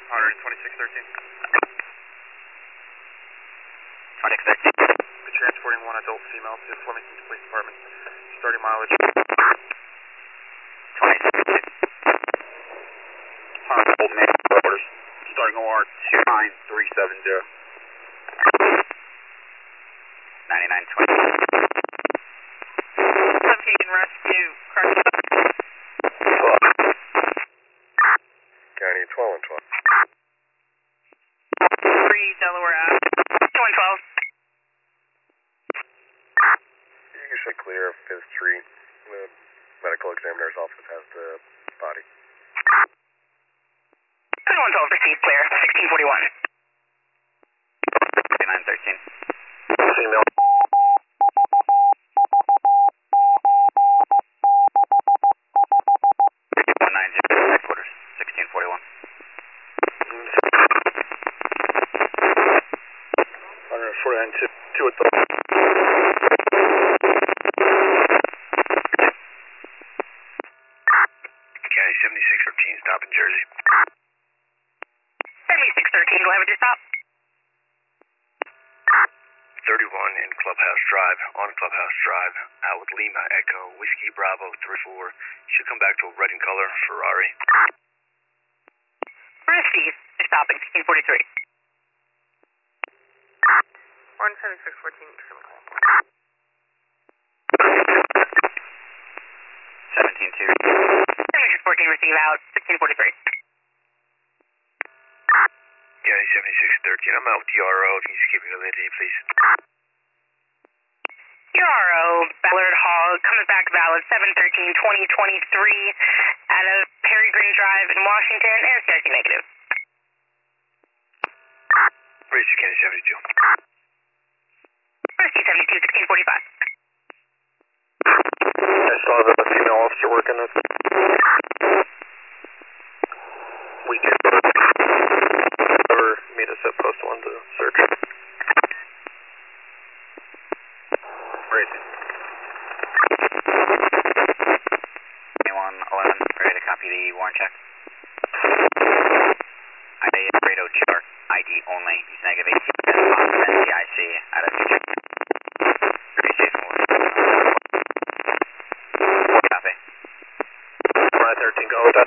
2613. 2613. We're transporting one adult female to Flemington Police Department. Starting mileage. 2613. Old man orders. Starting OR 29370. 9920. 17 rescue. County 12 and 12. 3 Delaware Ave. 212. You usually clear of 5th Street. The medical examiner's office has the body. 2112 received clear. 1641. 3913. Female. 190 headquarters. 1641. 149 two adults. County 7613, stop in Jersey. 7613, we'll have a stop. 31 in Clubhouse Drive, on Clubhouse Drive, out with Lima Echo, Whiskey Bravo 34. Should come back to a red in color, Ferrari. Received. Stopping. 1643. 17614, criminal. 172. 7614, receive out. 1643. County 7613, I'm out with DRO. If you just keep me validity, please. DRO, Ballard Hall, coming back valid 7/13/2023 out of Perry Green Drive in Washington, and CRT negative. Race County 72. Rescue 72, 1645. I saw the female officer working at weekend. Or meet us at post 1 to search. Racing. 2111, ready to copy the warrant check. ID Fredo chart, ID only. He's negative 18 and CIC out of New Jersey. Pretty safe and copy. 913, go with that.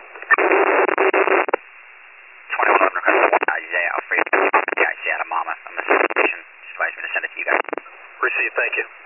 2111 requesting one Isaiah Alfredo CIC out of Monmouth. I'm a station. Just advised me to send it to you guys. Receive, thank you.